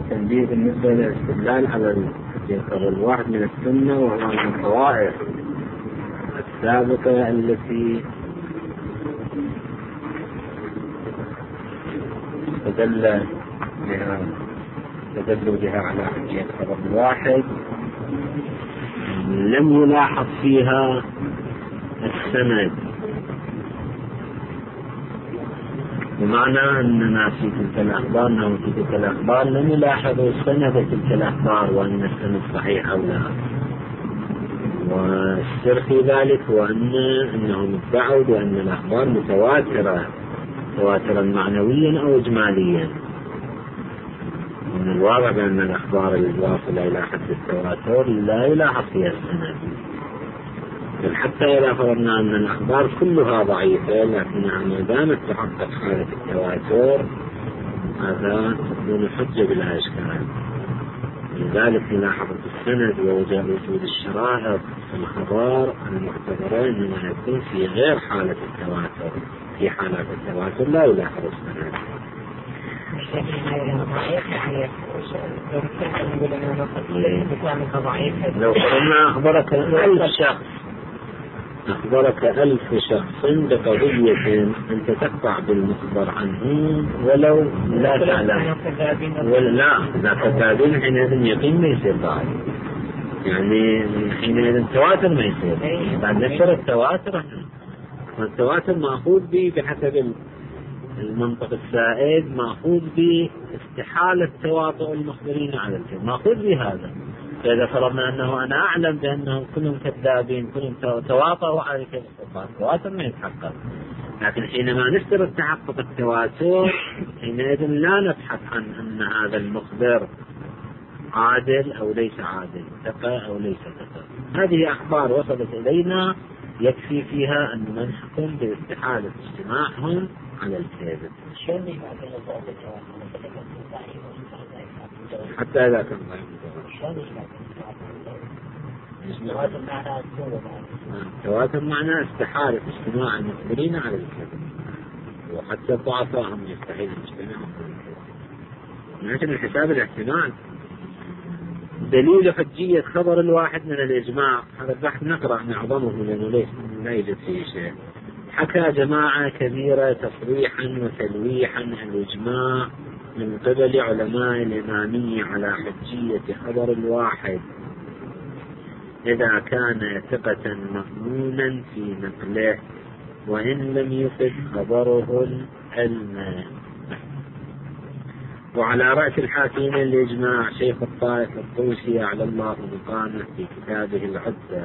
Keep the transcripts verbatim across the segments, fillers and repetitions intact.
التنبيه بالنسبة للاستدلال على الخبر الواحد من السنة، وهو من الطوائف السابقة التي تدل بها تدل بها على حجية خبر الواحد لم يلاحظ فيها السند، بمعنى أننا في تلك الأخبار أنه في تلك الأخبار لم يلاحظوا سند تلك الأخبار وأن السند صحيح أو لا. والسر في ذلك هو أن أنهم ادعوا بأن الأخبار متواترة تواترا معنويا أو إجماليا. من الواضح بأن الأخبار الواصلة إلى حد التواتر لا يلاحظ فيها السند، بل حتى إذا فرضنا أن الأخبار كلها ضعيفة لكنها ما دامت تحقق حالة التواتر هذا تكون حجة بلا إشكال. لذلك ملاحظة السند ووجود الشرائط في الخبر المعتبرة إنما يكون في غير حالة التواتر. في حالة التواتر لا يلاحظ السند. لو قلنا أخبرك ألف شخص أخبرك ألف شخص بقضية أنت تقطع بالمخبر عنهم ولو لا تعلم ولا لا لا كذابين، حينئذ يقين ما يصير بعد، يعني حينئذ التواتر ما يصير بعد نشر التواتر. التواتر مأخوذ به بحسب المنطق السائد، مأخوذ به استحالة تواطؤ المخبرين على الكذب، مأخوذ بهذا. فإذا فرضنا أنه أنا أعلم بأنهم كلهم كذابين كلهم تواطؤوا على الكذب التواتر ما يتحقق. لكن حينما نفترض تحقق التواتر حينئذ لا نبحث عن أن هذا المخبر عادل أو ليس عادل، ثقة أو ليس ثقة. هذه أخبار وصلت إلينا يكفي فيها أن نحكم باستحالة اجتماعهم على الكذب حتى إذا كان التواتر معناه استحالة اجتماع المخبرين على الكذب، وحتى الضعفاء هم يستحيل اجتماعهم على الكذب. لكن الحساب الاحتمال دليل حجية خبر الواحد من الإجماع. هذا البحث نقرأ معظمه لأنه ليس لا يوجد فيه شيء. حكى جماعة كبيرة تصريحا وتلويحا الإجماع من قبل علماء الإمامية على حجية خبر الواحد إذا كان ثقة مأمونا في نقله وإن لم يفد خبره العلم. وعلى رأس الحاكمين الإجماع شيخ الطائفة الطوسي على الله مقامه في كتابه العدة،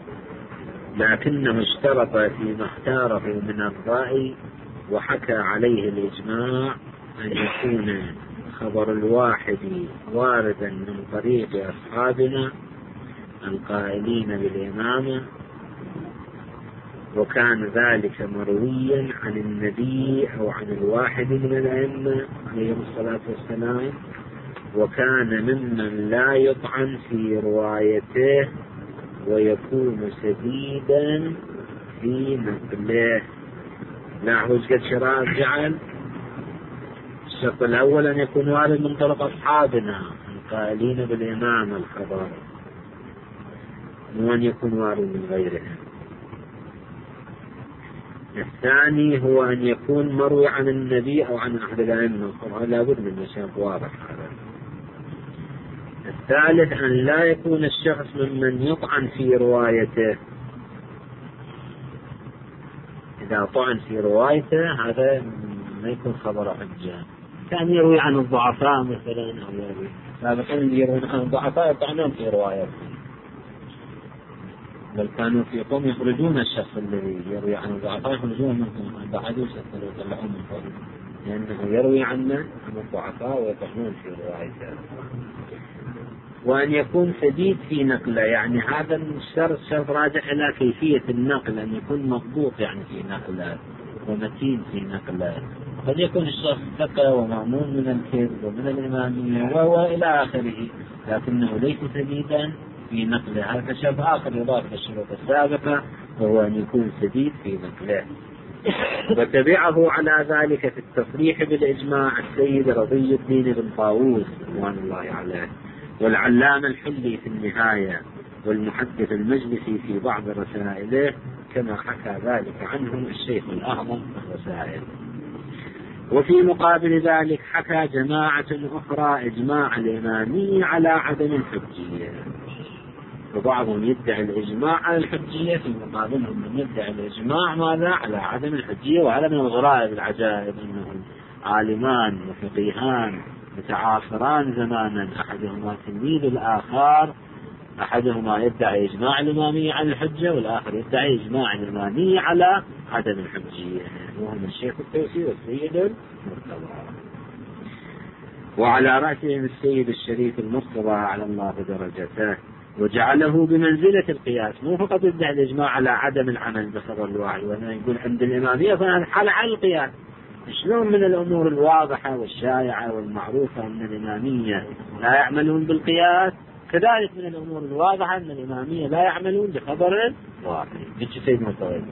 لكنه اشترط فيما اختاره من الرأي وحكى عليه الإجماع أن يكون خبر الواحد واردا من طريق أصحابنا القائلين بالإمامة، وكان ذلك مرويا عن النبي أو عن الواحد من الأئمة عليه الصلاة والسلام، وكان ممن لا يطعن في روايته ويكون سديدا في نقله. لا هو قد شرائط جعل الشرط الأول أن يكون وارد من طرق أصحابنا القائلين بالإمامة الخبر، وأن يكون وارد من غيرهم. الثاني هو أن يكون مروي عن النبي أو عن أحد الأئمة، لا بد من مشاق واضح هذا. الثالث أن لا يكون الشخص ممن يطعن في روايته، إذا طعن في روايته هذا ما يكون خبر حجة. كان يروي عن الضعفاء مثلا أو يروي سابقا يروي عن الضعفاء يطعنون في روايته، بل كانوا في قوم يخرجون الشخص الذي يروي عن الضعفاء يخرجون منهم بعد يسأل ويطلعون من قوم، لأنه يروي عنه عن الضعفاء ويطعنون في روايته. وأن يكون سديد في نقله، يعني هذا الشرط شرط راجع إلى كيفية النقل، أن يكون مضبوط يعني في نقله ومتين في نقله. قد يكون الشخص ثقة ومأمون من الكذب ومن الإمامية وهو إلى آخره، لكنه ليس سديدا في نقله. هذا شرط آخر يضاف للشروط السابقة، وهو أن يكون سديد في نقله. وتبعه على ذلك في التصريح بالإجماع السيد رضي الدين بن طاووس رضوان الله عليه، والعلامة الحلي في النهاية، والمحدث المجلسي في بعض رسائله، كما حكى ذلك عنهم الشيخ الأعظم في الرسائل. وفي مقابل ذلك حكى جماعة أخرى إجماع الإمامية على عدم الحجية، وبعضهم يدعي الإجماع على الحجية، في مقابلهم من يدعي الإجماع ماذا؟ على عدم الحجية. وهذا من الغرائب العجائب أنهم عالمان وفقيهان متعاصران زمانا، أحدهما تلميذ الآخر، أحدهما يدعي إجماع الإمامية على الحجة، والآخر يدعي إجماع الإمامية على عدم الحجية، وهم الشيخ الطوسي والسيد المرتضى، وعلى رأسهم السيد الشريف المرتضى على الله درجته، وجعله بمنزلة القياس. مو فقط يدعي الإجماع على عدم العمل بخبر الواحد، وأنا يقول عند الإمامية فأنا حال على القياس. شلون من الأمور الواضحة والشائعة والمعروفة أن الإمامية لا يعملون بالقياس، كذلك من الأمور الواضحة أن الإمامية لا يعملون بخبر واحد. سيد مرتضى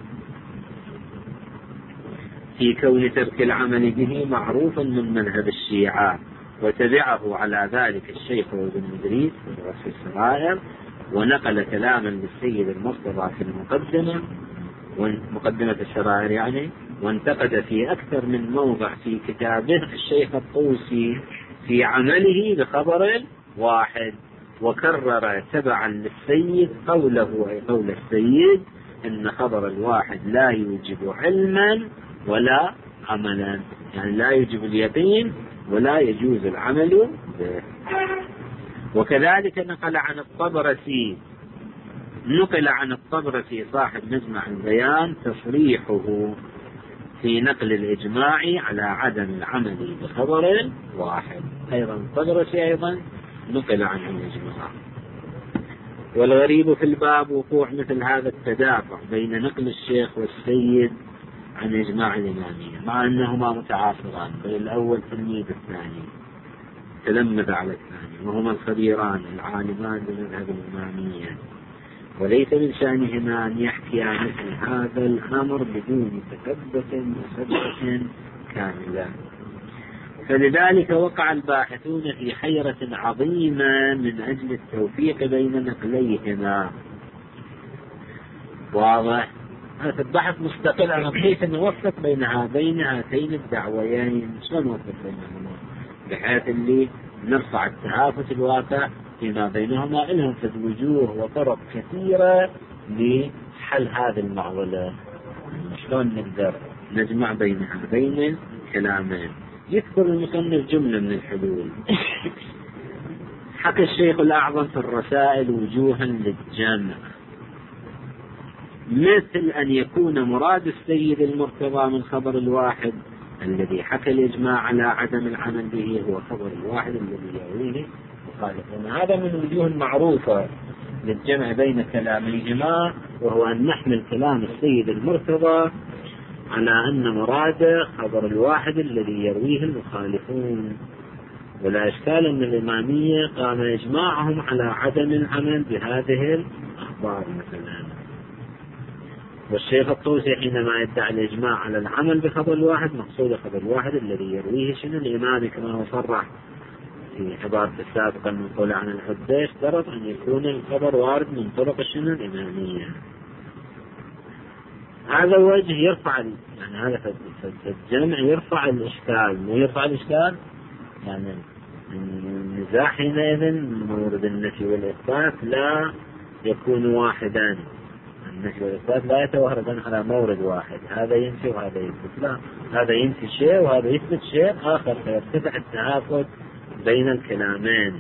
في كون ترك العمل به معروفا من مذهب الشيعة، وتبعه على ذلك الشيخ ابن إدريس في وصف السرائر، ونقل كلاما للسيد المرتضى في المقدمة ومقدمة السرائر يعني، وانتقد في أكثر من موضع في كتابه الشيخ الطوسي في عمله بخبر واحد، وكرر تبعا للسيد قوله أي قول السيد إن خبر الواحد لا يوجب علما ولا عملا، يعني لا يوجب اليقين ولا يجوز العمل به. وكذلك نقل عن الطبرسي نقل عن الطبرسي صاحب مجمع البيان تصريحه في نقل الإجماع على عدم العمل بخبر واحد، أيضا الطبرسي أيضا نقل عنه الإجماع. والغريب في الباب وقوع مثل هذا التدافع بين نقل الشيخ والسيد عن إجماع الإمامية، مع أنهما متعاصران، بل الأول تلميذ الثاني تلمذ على الثاني، وهما الخبيران العالمان بمذهب الإمامية، وليس من شأنهما أن يحكيا مثل هذا الأمر بدون تثبت وثبت كاملة. فلذلك وقع الباحثون في حيرة عظيمة من أجل التوفيق بين نقليهما. واضح؟ هذا البحث مستقل عن كيف نوفق بين هذين هاتين الدعويين، شلون نوفق بينهما بحيث اللي نرفع التهافت الواقع فيما بينهما. لهم في الوجوه وطرق كثيرة لحل هذه المعضلة، شلون نقدر نجمع بين هذين الكلامين. يذكر المصنف جملة من الحلول. حكى الشيخ الأعظم في الرسائل وجوها للجمع، مثل أن يكون مراد السيد المرتضى من خبر الواحد الذي حكى الإجماع على عدم العمل به هو خبر الواحد الذي يرويه مخالفون. هذا من الوجوه المعروفة للجمع بين كلاميهما، وهو أن نحمل كلام السيد المرتضى على أن مراده خبر الواحد الذي يرويه المخالفون. ولا إشكال أن الإمامية قام إجماعهم على عدم العمل بهذه الأخبار مثلا. والشيخ الطوسي حينما يدعي الإجماع على العمل بخبر الواحد مقصود خبر الواحد الذي يرويه شنو الإمام، كما هو صرح في عبارة السابقة المنقول عن الحدة، اشترط أن يكون الخبر وارد من طرق شنو الإمامية. هذا وجه يرفع يعني هذا الجمع يرفع الإشكال، ويرفع الإشكال يعني النزاع حينئذ مورد النفي والإثبات لا يكون واحدا، النفي والإثبات لا يتوهردان على مورد واحد، هذا ينفي وهذا يثبت، لا هذا ينفي شيء وهذا يثبت شيء آخر، فيرتفع التهافت بين الكلامين.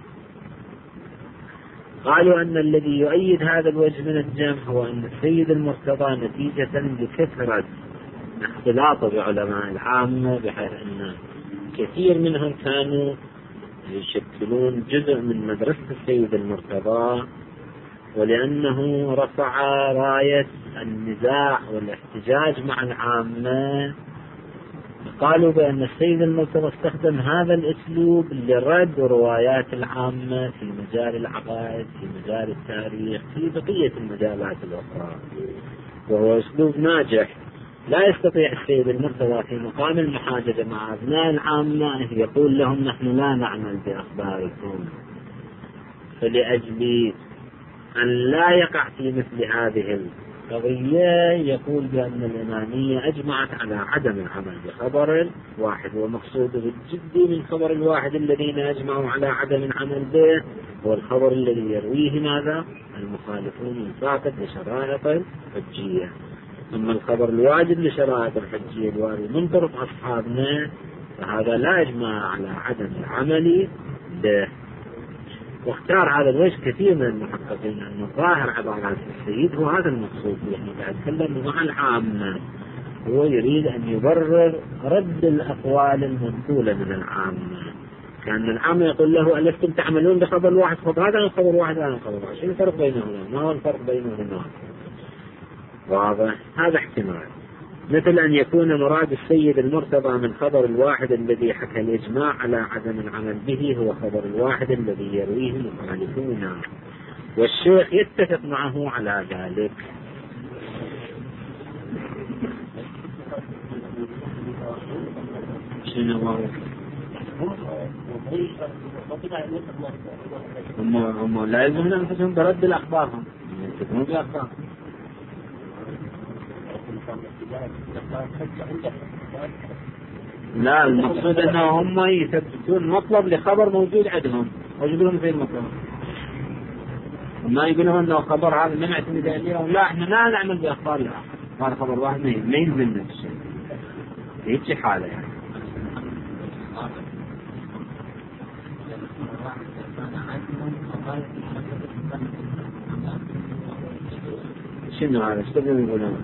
قالوا أن الذي يؤيد هذا الوجه من الجمع هو أن السيد المرتضى نتيجة لكثرة اختلاطه بعلماء العامة، بحيث أن كثير منهم كانوا يشكلون جزء من مدرسة السيد المرتضى، ولأنه رفع راية النزاع والاحتجاج مع العامة، قالوا بأن السيد المرتضى استخدم هذا الأسلوب لرد روايات العامة في مجال العقائد، في مجال التاريخ، في بقية المجالات الأخرى، وهو أسلوب ناجح لا يستطيع السيد المرتضى في مقام المحاججة مع أبناء العامة يقول لهم نحن لا نعمل بأخباركم، فلأجل أن لا يقع في مثل هذه القضية يقول بأن الإمامية أجمعت على عدم العمل بخبر واحد، ومقصوده الجدي من خبر الواحد الذين أجمعوا على عدم العمل به هو الخبر الذي يرويه ماذا؟ المخالفون الفاقد لشرائط الحجية. أما الخبر الواجب لشرائط الحجية الوارد من طرف أصحابنا فهذا لا يجمع على عدم العمل به. واختار هذا الوجه كثير من المحققين أن ظاهر عبارات السيد هو هذا المقصود، يعني قاعد يتكلم مع العامة، هو يريد أن يبرر رد الأقوال المنقولة من العامة، كان العامة يقول له ألستم تعملون بخبر واحد؟ خبر هذا خبر واحد هذا خبر واحد، شو الفرق بينهما؟ ما هو الفرق بينهما؟ واضح؟ هذا احتمال، مثل أن يكون مراد السيد المرتضى من خبر الواحد الذي حكى الإجماع على عدم العمل به هو خبر الواحد الذي يرويه المخالفون، والشيخ يتفق معه على ذلك. شنو هو؟ هم هم لا يلزمون أنفسهم برد الأخبار، هم يتفقون بالأخبار. لا، المقصود أنه هم يثبتون مطلب لخبر موجود عندهم، ويجدون في المطلب، ما يقولون أنه خبر هذا ما نعتمد عليه، لا احنا لا نعمل بأخبار الآخر، هذا خبر واحد ما يلزم نفسه، هيك حالة يعني. شنو هذا؟ ايش تبون يقولون؟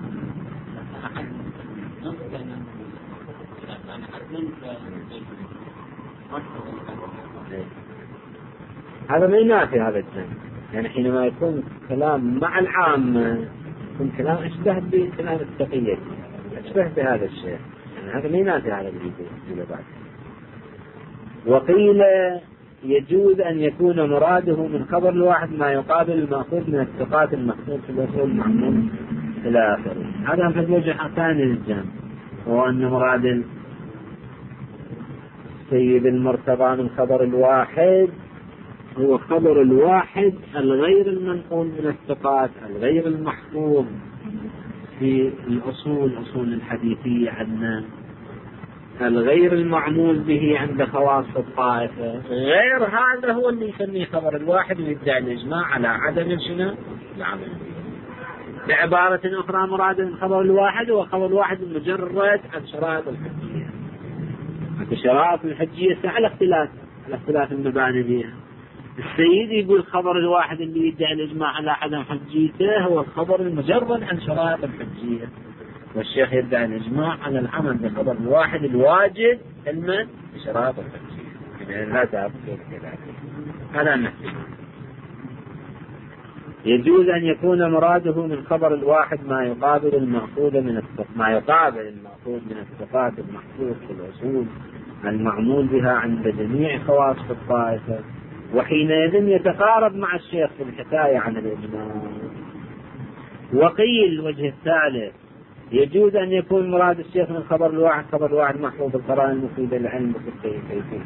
هذا ما ينافي هذا الجانب، يعني حينما يكون كلام مع العامة يكون كلام أشبه بكلام التقية، أشبه بهذا الشيء، يعني هذا ما ينافي هذا اللي يقول بعد. وقيل يجوز أن يكون مراده من خبر الواحد ما يقابل المأخوذ من الثقات المخصوص في الأصول المعمول إلى آخره. هذا في الوجه الثاني للجامع، هو أن مراد السيد المرتضى من خبر الواحد هو خبر الواحد الغير المنقول من الثقات الغير المحفوظ في الأصول أصول الحديثية عندنا، الغير المعمول به عند خواص الطائفة، غير هذا هو اللي يسميه خبر الواحد ويدعي الإجماع على عدم شنو العمل. بعبارة أخرى مراد من خبر الواحد هو خبر الواحد مجرد عن شرائط الحجية. شرائط الحجية على اختلاف على اختلاف المباني بها. السيد يقول خبر الواحد اللي يدعي الإجماع على عدم حجيته هو الخبر المجرد عن شرائط الحجية، والشيخ يدعي الإجماع على العمل بخبر الواحد الواجب علما بشرائط الحجية. يعني لا تعبد كذلك. هذا نحن يجوز أن يكون مراده من خبر الواحد ما يقابل المأخوذ من الثقات ما يقابل المأخوذ من الثقات المحفوظ في الأصول المعمول بها عند جميع خواص الطائفة، وحينئذ يتقارب مع الشيخ في الحكاية عن الإجماع. وقيل الوجه الثالث يجوز أن يكون مراد الشيخ من خبر الواحد خبر الواحد محفوظ القرائن المفيدة للعلم بصدقه كيف.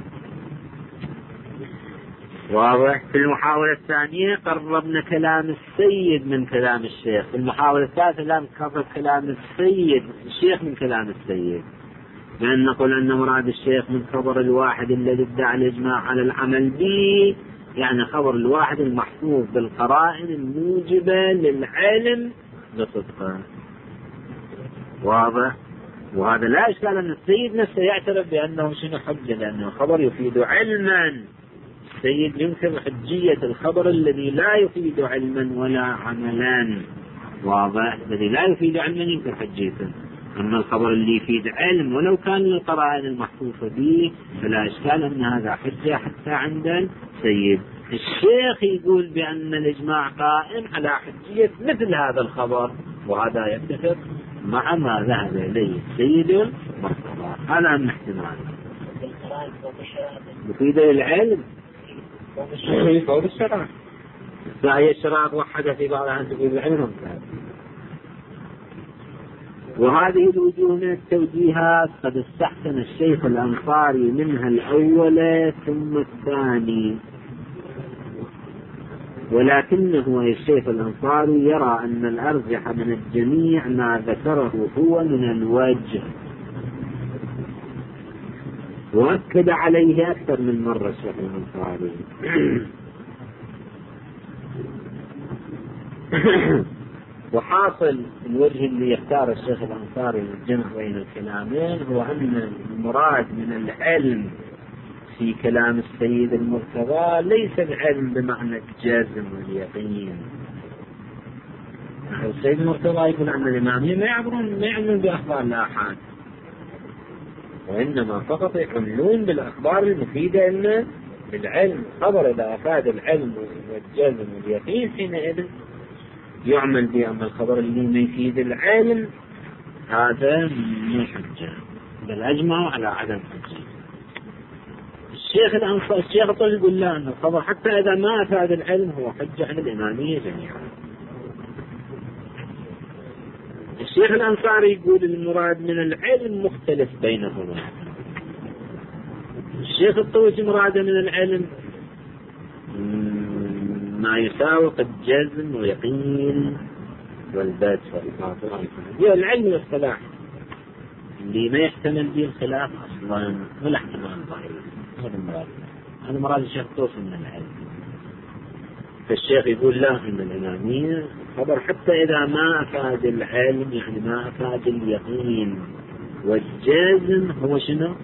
واضح؟ في المحاولة الثانية قربنا كلام السيد من كلام الشيخ، في المحاولة الثالثة لا نقرب كلام السيد الشيخ من كلام السيد، لأن نقول أن مراد الشيخ من خبر الواحد الذي ادعى الإجماع على العمل به يعني خبر الواحد المحفوظ بالقرائن الموجبة للعلم بصدقه. واضح؟ وهذا لا إشكال أن السيد نفسه يعترف بأنه شنو حجة، لأنه خبر يفيد علما. السيد ينكر حجية الخبر الذي لا يفيد علما ولا عملا. واضح؟ الذي لا يفيد علما ينكر حجيته، أما الخبر اللي يفيد علم ولو كان للقرائن المحفوظة به فلا إشكال أن هذا حجة حتى عند السيد. الشيخ يقول بأن الإجماع قائم على حجية مثل هذا الخبر، وهذا يتفق مع ما ذهب إليه السيد المرتضى. هذا من احتمال يفيد العلم فوق الشرع، فهي الشرع وحدة في بعضها أن تفيد العلم. وهذه الوجوه من التوجيهات قد استحسن الشيخ الأنصاري منها الأول ثم الثاني، ولكنه الشيخ الأنصاري يرى أن الأرجح من الجميع ما ذكره هو من الوجه، وأكد عليه أكثر من مرة الشيخ الأنصاري. وحاصل الوجه اللي يختار الشيخ الأنصاري للجمع بين الكلامين هو أن المراد من العلم في كلام السيد المرتضى ليس العلم بمعنى الجزم واليقين. السيد المرتضى يقول أن الإمامية ما يعبرون ما يعملون بأخبار الآحاد، وإنما فقط يعملون بالأخبار المفيدة إن العلم. خبر إذا أفاد العلم والجزم واليقين حينئذ يعمل به، أما الخبر اللي ما يفيد العلم هذا مو حجة، بل أجمعوا على عدم حجة. الشيخ الأنصاري الشيخ الطويل يقول لا، أن الخبر حتى إذا ما أفاد العلم هو حجة عن الإمامية جميعا. الشيخ الأنصاري يقول المراد من العلم مختلف بينهما. الشيخ الطويل مراد من العلم ما يساوق الجزم ويقين والبات والباطل، هي العلم والاصطلاح اللي ما يحتمل به الخلاف أصلا ولا احتمال ظاهر. هذا المراد، هذا مراد الشيخ الطويل من العلم. فالشيخ يقول لا، إن الإمامية خبر حتى إذا ما أفاد العلم، يعني ما أفاد اليقين والجزم، هو شنو؟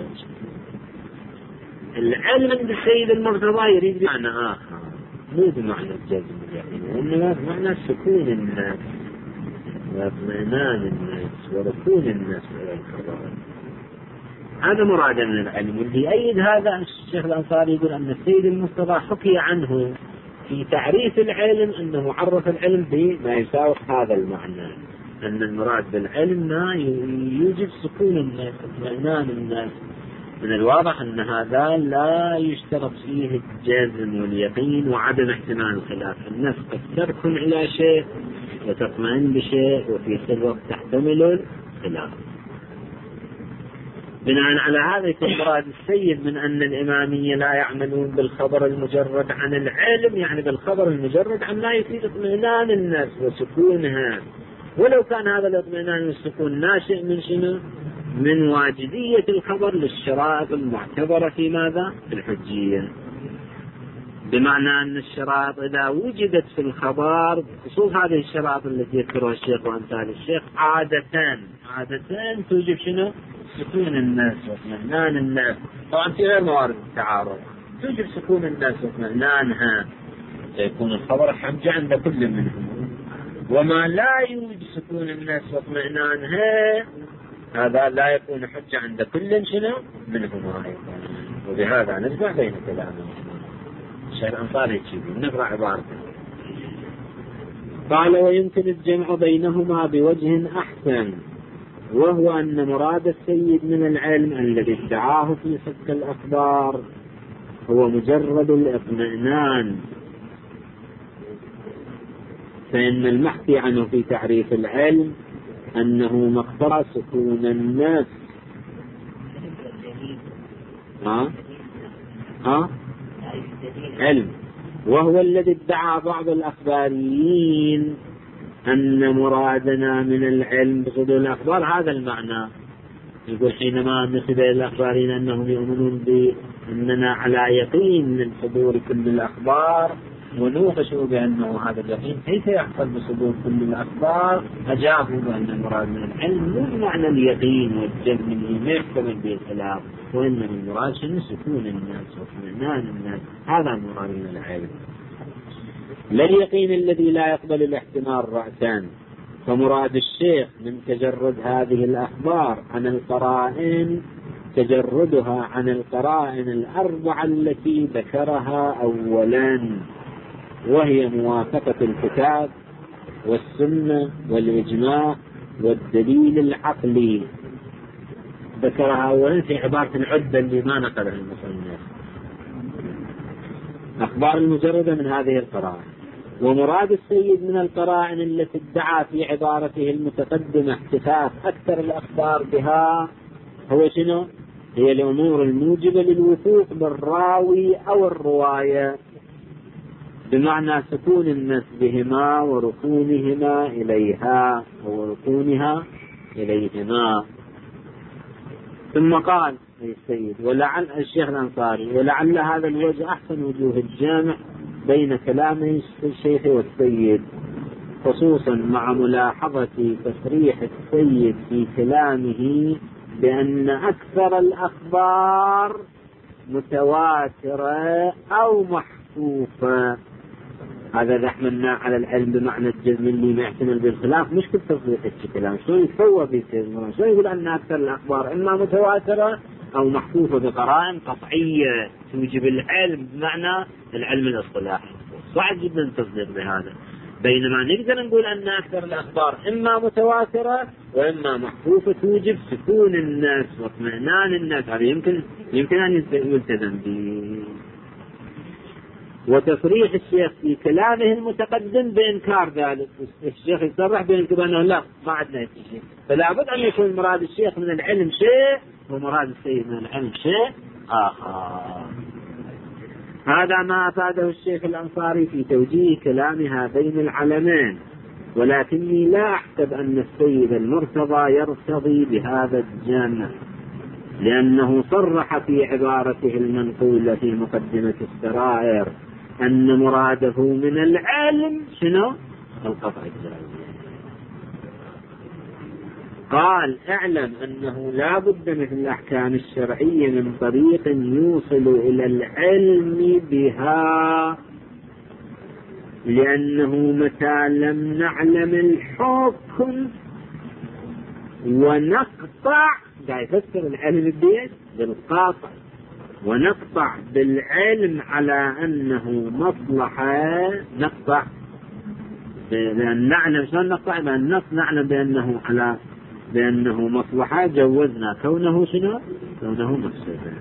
العلم عند السيد المرتضى يريد بمعنى آخر، مو بمعنى الجزم واليقين، وإنما بمعنى سكون الناس واطمئنان الناس وركون الناس إلى الخبر. هذا مراد من العلم. واللي يؤيد هذا الشيخ الأنصاري يقول أن السيد المرتضى حكي عنه في تعريف العلم أنه عرف العلم بما يساوي هذا المعنى، أن المراد بالعلم ما يوجد سكون الناس واطمئنان الناس. من الواضح أن هذا لا يشترط فيه الجزم واليقين وعدم احتمال الخلاف. الناس قد تركن إلى شيء وتطمئن بشيء وفي نفس الوقت تحتمل الخلاف. بناء على هذا يكون مراد السيد من أن الإمامية لا يعملون بالخبر المجرد عن العلم، يعني بالخبر المجرد عن لا يفيد اطمئنان الناس وسكونها، ولو كان هذا الاطمئنان والسكون ناشئ من شنو؟ من واجبية الخبر للشرائط المعتبرة في ماذا؟ في الحجية. بمعنى أن الشرائط إذا وجدت في الخبر، خصوص هذه الشرائط التي يذكرها الشيخ وأمثال الشيخ، عادة عادة توجب شنو؟ سكون الناس واطمئنان الناس. طبعا في غير موارد التعارض توجب سكون الناس واطمئنانها، سيكون الخبر حجة عند كل منهم. وما لا يوجد سكون الناس واطمئنانها هذا لا يكون حجة عند كل شنو منهم أيضا. وبهذا نجمع بين كلامهم. الشيخ الأنصاري نقرأ عبارته. قال ويمكن الجمع بينهما بوجه أحسن، وهو أن مراد السيد من العلم الذي ادعاه في صدق الأخبار هو مجرد الاطمئنان، فإن المحكي عنه في تعريف العلم أنه مقتضى سكون الناس. ها ها علم، وهو الذي ادعى بعض الأخباريين أن مرادنا من العلم بصدور الأخبار هذا المعنى. يقول حينما نسب إلى الأخباريين أنهم يؤمنون بأننا على يقين من صدور كل الأخبار، ونوقشوا بأنه هذا اليقين كيف يحصل بصدور كل الأخبار، أجابوا بأن المراد من العلم مو بمعنى اليقين والجزم اللي ما يحتمل به الخلاف، وإنما المراد شنو؟ سكون الناس واطمئنان الناس. هذا المراد من العلم، لا اليقين الذي لا يقبل الاحتمال رأسا. فمراد الشيخ من تجرد هذه الأخبار عن القرائن تجردها عن القرائن الأربعة التي ذكرها أولا، وهي موافقة الكتاب والسنة والإجماع والدليل العقلي. ذكرها أولا في عبارة العدة اللي ما نقلها المصنف، أخبار المجردة من هذه القرائن. ومراد السيد من القرائن التي ادعى في عبارته المتقدمة احتفاظ أكثر الأخبار بها هو شنو؟ هي الأمور الموجبة للوثوق بالراوي أو الرواية، بمعنى سكون الناس بهما وركونهما إليها وركونها إليهما. ثم قال السيد ولعل الشيخ الأنصاري ولعل هذا الوجه أحسن وجوه الجامع بين كلام الشيخ والسيد، خصوصا مع ملاحظة تصريح السيد في كلامه بأن أكثر الأخبار متواترة أو محفوفة. هذا رحمنا على العلم بمعنى الجزم اللي ما يحتمل بالخلاف، مش كل تصريح الكلام شو يتسوى بيصير شو يقول أن أكثر الأخبار إما متواترة أو محفوفة بقرائن قطعية توجب العلم بمعنى العلم الاصطلاحي. صعب جدا التصديق بهذا، بينما نقدر نقول أن أكثر الأخبار إما متواترة وإما محفوفة توجب سكون الناس واطمئنان الناس. هذا يمكن يمكن أن يلتزم به. وتصريح الشيخ في كلامه المتقدم بإنكار ذلك، الشيخ يصرح بأنه لا ما عندنا شيء، فلا بد أن يكون مراد الشيخ من العلم شيء ومراد السيد من العلم شيء آخر. هذا ما أفاده الشيخ الأنصاري في توجيه كلام هذين العلمين، ولكني لا أحسب أن السيد المرتضى يرتضي بهذا الجامع، لأنه صرح في عبارته المنقولة في مقدمة السرائر أن مراده من العلم شنو؟ القطع الجازم. قال اعلم أنه لا بد من الأحكام الشرعية من طريق يوصل إلى العلم بها، لأنه متى لم نعلم الحكم ونقطع، قاعد يفسر العلم البيت بالقاطع، ونقطع بالعلم على أنه مصلحة، نقطع بأن نعلم شلون نقطع بأن نعلم بأنه على بأنه مصلحة جوزنا كونه شنو؟ كونه مفسدة.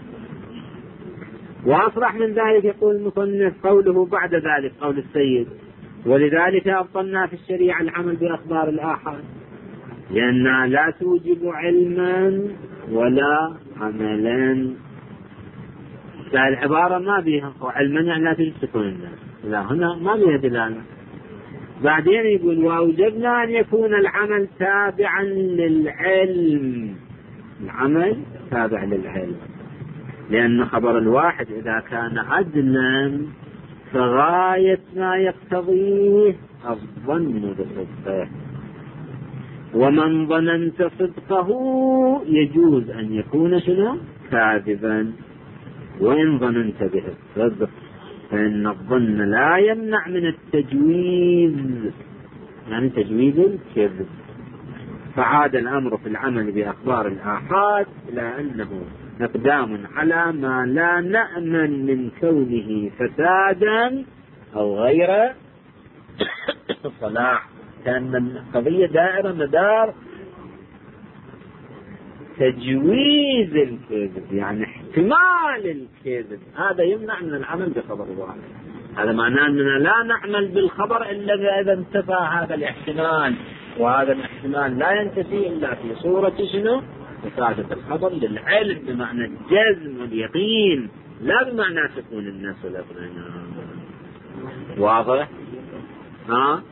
وأصرح من ذلك يقول المصنف قوله بعد ذلك قول السيد ولذلك أبطلنا في الشريعة العمل بأخبار الآحاد، لأنها لا توجب علما ولا عملا. العبارة ما بيها علما يعني لا توجب سكون الناس، لا هنا ما بيها دلالة. بعدين يقول وأوجبنا أن يكون العمل تابعا للعلم، العمل تابع للعلم، لأن خبر الواحد إذا كان عدلا فغاية ما يقتضيه الظن بصدقه، ومن ظننت صدقه يجوز أن يكون شنو؟ كاذبا، وإن ظننت به الصدق فإن الظن لا يمنع من التجويز، يعني تجويز الكذب. فعاد الأمر في العمل بأخبار الآحاد إلى أنه إقدام على ما لا نأمن من كونه فسادا أو غير صلاح، كأن القضية دائرة مدار تجويز الكذب، يعني احتمال الكذب، هذا يمنع من العمل بخبر الواحد. هذا معناه أننا لا نعمل بالخبر إلا إذا انتفى هذا الاحتمال، وهذا الاحتمال لا ينتفي إلا في صورة شنو؟ إفادة الخبر للعلم بمعنى الجزم واليقين، لا بمعنى سكون الناس والأطمئنان. واضح؟ ها؟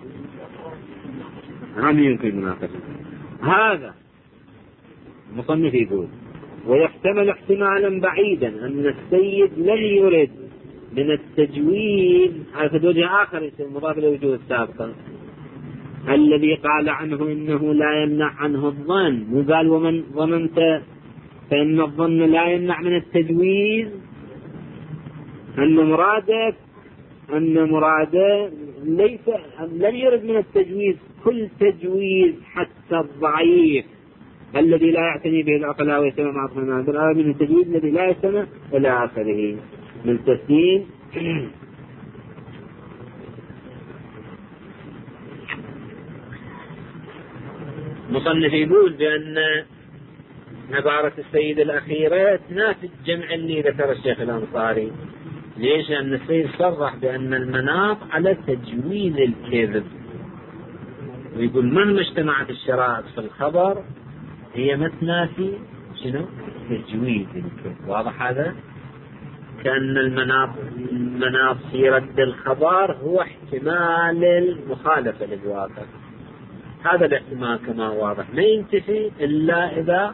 هم يمكن مناقشة هذا. المصنف يقول ويحتمل احتمالا بعيدا أن السيد لم يرد من التجويد، هذا وجه آخر يصير مضاف لوجوه السابقة الذي قال عنه إنه لا يمنع عنه الظن، وقال ومن ظننت فإن الظن لا يمنع من التجويز، أن مرادك أن مراده ليس لم يرد من التجويز كل تجويز حتى الضعيف الذي لا يعتني به العقلاء ويسمى مع اطمئنان، بل من التجويز الذي لا يسمى إلى آخره من تسليم. مصنف يقول بأن عبارة السيد الأخيرة تنافي الجمع اللي ذكر الشيخ الأنصاري، ليش؟ لأن السيد صرح بأن المناط على تجويد الكذب، ويقول مهما اجتمعت الشرائط في الخبر هي ما تنافي شنو؟ تجويد الكذب. واضح هذا؟ كأن المناط المناط في رد الخبر هو احتمال المخالفة للواقع. هذا الاحتمال كما واضح ما ينتفي إلا إذا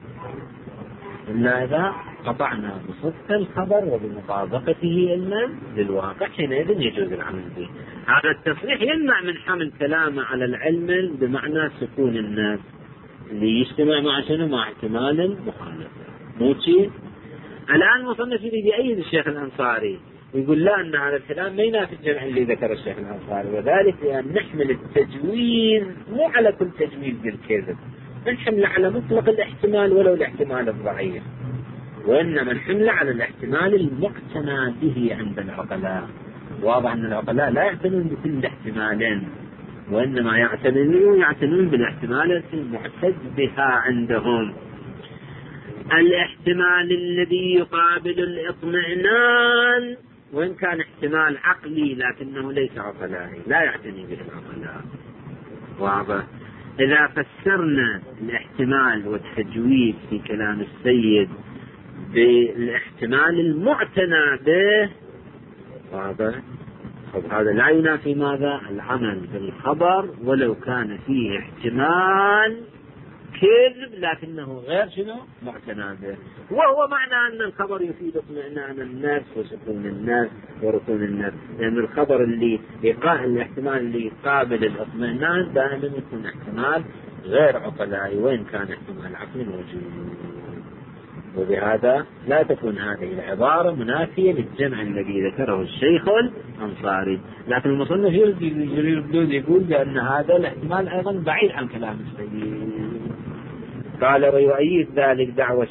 إلا إذا قطعنا بصدق الخبر وبمطابقته إلا للواقع، حينئذ يجوز العمل به. هذا التصريح يمنع من حمل كلامه على العلم بمعنى سكون الناس اللي يجتمع مع شنو؟ مع احتمال المخالفة. مو شيء. الآن المصنف يريد يأيد الشيخ الأنصاري ويقول لا، أن هذا الكلام ما ينافي الجمع اللي ذكر الشيخ الأنصاري، وذلك لأن نحمل التجويز مو على كل تجويز بالكذب، نحمل على مطلق الاحتمال ولو الاحتمال الضعيف، وإنما نحمل على الاحتمال المقتنع به عند العقلاء. واضح أن العقلاء لا يعتنون بكل الاحتمالين، وإنما يعتنون يعتنون بالاحتمال المعتد بها عندهم. الاحتمال الذي يقابل الاطمئنان، وإن كان احتمال عقلي لكنه ليس عقلائي، لا يعتني به العقلاء. واضح؟ إذا فسرنا الاحتمال والتجويد في كلام السيد بالاحتمال المعتنى به، واضح؟ هذا لا ينافي ماذا؟ العمل بالخبر ولو كان فيه احتمال كذب لكنه غير شنو؟ معتنى به. وهو معنى أن الخبر يفيد اطمئنان النفس وسكون النفس وركون النفس، لأن يعني الخبر اللي يقابل الاحتمال اللي يقابل الاطمئنان دائما يكون احتمال غير عقلائي، وإن كان احتمال عقلي موجود. وبهذا لا تكون هذه العبارة منافية للجمع الذي ذكره الشيخ الأنصاري، لكن المصنف يريد يقول بأن هذا الاحتمال أيضا بعيد عن كلام السيد. قال ويؤيد ذلك دعوة،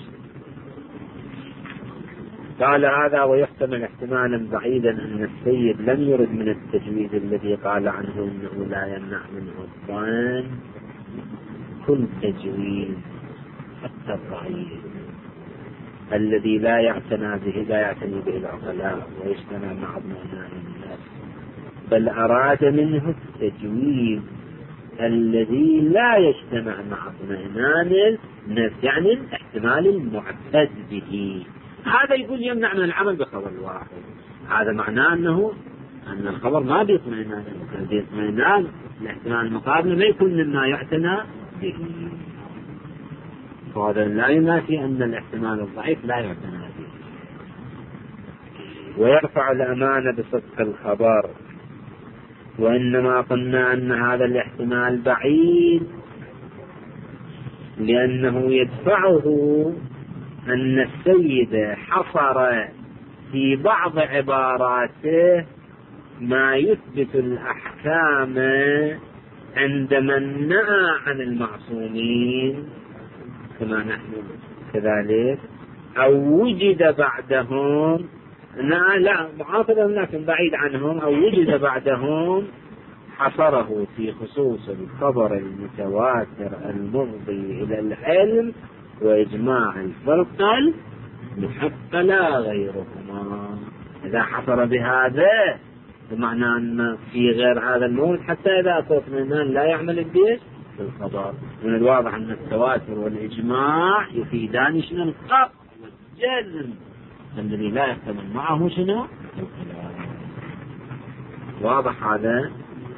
قال هذا ويحتمل احتمالا بعيدا أن السيد لم يرد من التجويد الذي قال عنه أنه لا يمنع منه الظن كل تجويد حتى الضعيف الذي لا يعتنى به لا يعتني به العقلاء ويجتمع مع اطمئنان الناس، بل أراد منه التجويد الذي لا يجتمع مع اطمئنان الناس، يعني الاحتمال المعتد به. هذا يقول يمنع من العمل بخبر الواحد. هذا معناه أنه أن الخبر ما بيطمئنان، بيطمئنان الاحتمال المقابل ما يكون مما يعتنى به. وهذا لا ينافي أن الاحتمال الضعيف لا يعتنى به. ويرفع الأمانة بصدق الخبر، وإنما قلنا أن هذا الاحتمال بعيد لأنه يدفعه أن السيد حصر في بعض عباراته ما يثبت الأحكام عند من نهى عن المعصومين كما نحن كذلك، أو وجد بعدهم لا لا معاطلة لكن بعيد عنهم، أو وجد بعدهم حصره في خصوص الخبر المتواتر المفضي إلى العلم وإجماع الفرق المحق لا غيرهما. إذا حصر بهذا بمعنى أن في غير هذا الموت حتى إذا أصوت منان لا يعمل الديش في الخبر. من الواضح أن التواتر والإجماع يفيدان شنو؟ القطع والجزم الذي لا يحتمل معه شنو؟ الكلام. واضح هذا؟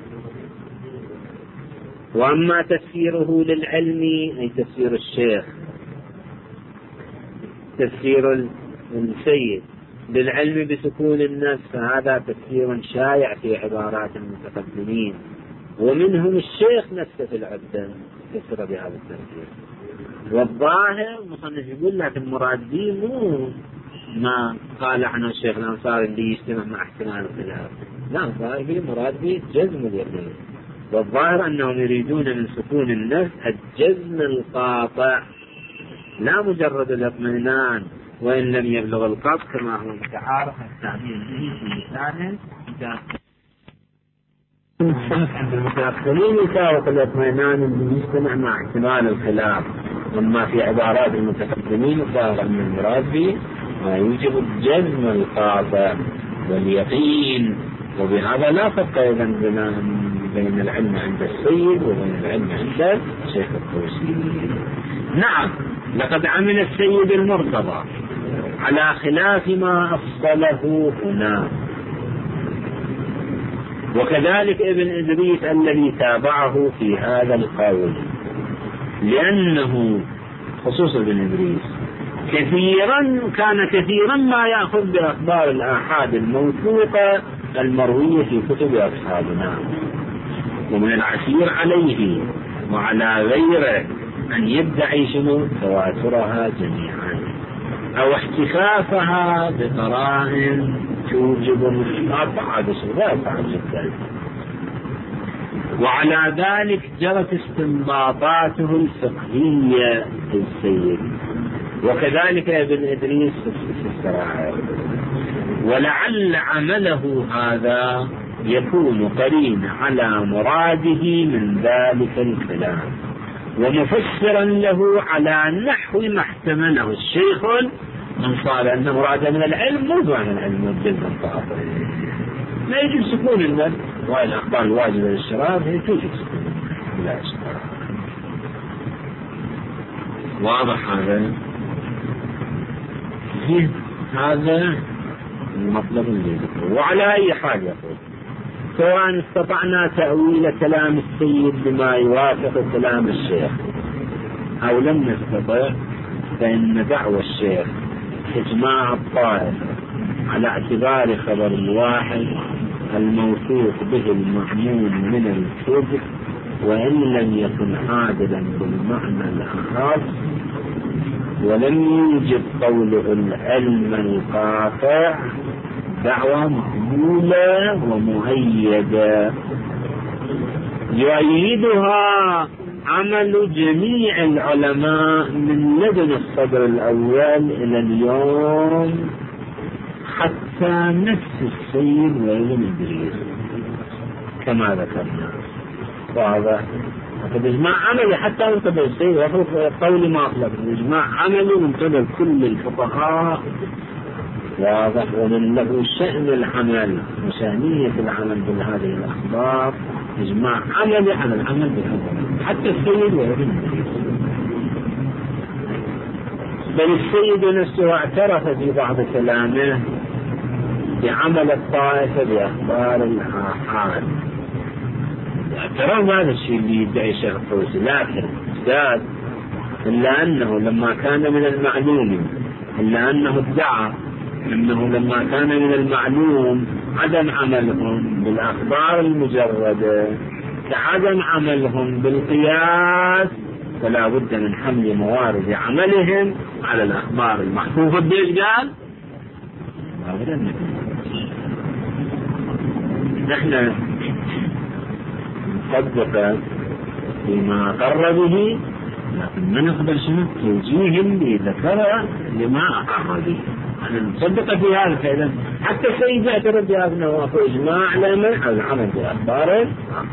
وأما تفسيره للعلم أي تفسير الشيخ، تفسير السيد للعلم بسكون النفس، فهذا تفسير شائع في عبارات المتقدمين، ومنهم الشيخ نفسه في العبدة فسر بهذا التفسير. والظاهر مصنف يقول لك المراد به مو ما قال عنه الشيخ الأنصاري اللي يجتمع مع احتمال الخلاف، لا، الظاهر به مراد به جزم اليقين. والظاهر أنهم يريدون من سكون النفس الجزم القاطع لا مجرد الاطمئنان وإن لم يبلغ القصد كما هو متعارف التعبير به في لسانه. عند المتأخرين يساوق الاطمئنان اللي يجتمع مع احتمال الخلاف، أما في عبارات المتقدمين يساوق أن المراد به ما يوجب الجزم القاطع. واليقين. وبهذا لا فرق أيضا بين العلم عند السيد وبين العلم عند الشيخ الطوسي. نعم، لقد عمل السيد المرتضى على خلاف ما أفصله هنا، وكذلك ابن إدريس الذي تابعه في هذا القول، لأنه خصوص ابن إدريس كثيرا كان كثيرا ما يأخذ بأخبار الآحاد الموثوقة المروية في كتب أصحابنا، ومن العسير عليه وعلى غيره أن يدعي شنو تواترها جميعا أو احتفافها بقرائن توجب القطع بصورة صعبة جدا. وعلى ذلك جرت استنباطاته الفقهية للسيد، وكذلك ابن إدريس في السراعر. ولعل عمله هذا يكون قرين على مراده من ذلك الكلام، ومفسرا له على نحو ما احتمله الشيخ من صار أن مراد من العلم موضوع من العلم والجلد الطاقة. لا يجب سكون النفس، وهي الأخبار الواجبة للشراب هي توجب سكون لا إشكال. واضح هذا؟ هذا المطلب اللي ذكره. وعلى أي حال يقول سواء استطعنا تأويل كلام السيد بما يوافق كلام الشيخ أو لم نستطع، فإن دعوى الشيخ إجماع الطائفة على اعتبار خبر الواحد الموثوق به المأمون من الكذب، وإن لم يكن عادلا بالمعنى الأخص، ولم يوجد قوله العلم القاطع، دعوة مقبولة ومؤيدة يؤيدها عمل جميع العلماء من لدن الصدر الأول إلى اليوم حتى نفس السيد وابن إدريس كما ذكرنا. واضح؟ فالإجماع عملي حتى من قبل السيد وفق قول ما أطلق، الإجماع عملي من قبل كل الفقهاء. واضح؟ ومن له شأن العمل وشأنية العمل بهذه الأخبار إجماع عملي على العمل بالأخبار حتى السيد وابن إدريس. بل السيد نفسه اعترف في بعض كلامه بعمل الطائفة بأخبار الآحاد، اعترف هذا الشيء اللي يدعي الشيخ الطوسي، لكن ازداد إلا أنه لما كان من المعلوم إلا أنه ادعى أنه لما كان من المعلوم عدم عملهم بالأخبار المجردة كعدم عملهم بالقياس، فلا بد من حمل موارد عملهم على الأخبار المحفوظة. بيش قال نحن نصدق فيما أقر به، لكن ما نقبل شنو توجيه اللي ذكره لما أقر به. أنا نصدق في هذا فعلا. حتى السيد اعترف بهذا أنه أكو إجماع لمن على العمل بأخباره،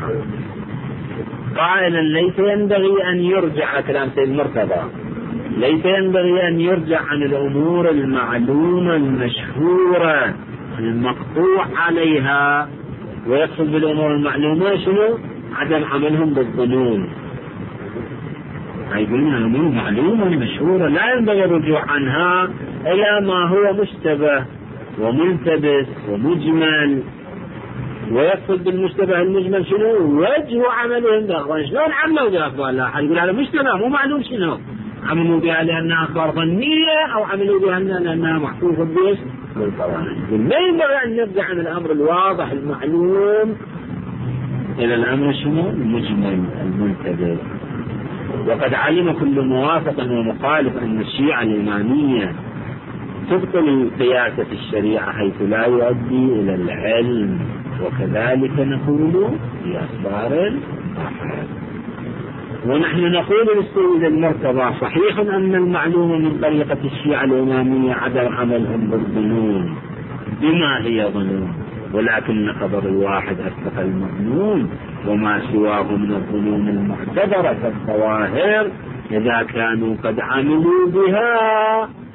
قائلا ليس ينبغي أن يرجع كلام سيد مرتضى ليس ينبغي أن يرجع عن الأمور المعلومة المشهورة المقطوع عليها، ويقصد بالأمور المعلومة شنو؟ عدم عملهم بالظنون. يقولون الأمور معلومة مشهورة لا ينبغي الرجوع عنها إلى ما هو مشتبه وملتبس ومجمل، ويقصد بالمشتبه المجمل شنو؟ وجه عملهم ده. شلون عملوا بأخبار لا حد يقول هذا مشتبه مو معلوم شنو؟ عملوا بها لأنها أخبار ظنية أو عملوا بها لأنها محفوظة بيش بالقرآن. لا ينبغي أن نرجع عن الأمر الواضح المعلوم إلى الأمر شنو؟ المجمل الملتبس. وقد علم كل موافق ومخالف أن الشيعة الإمامية تبطل القياس في الشريعة حيث لا يؤدي إلى العلم، وكذلك نقول في أخبار الآحاد. ونحن نقول للسيد المرتضى صحيح أن المعلوم من طريقة الشيعة الإمامية عدم عملهم بالظنون بما هي ظنون، ولكن خبر الواحد أصدق المظنون، وما سواه من الظنون المعتبرة كالظواهر إذا كانوا قد عملوا بها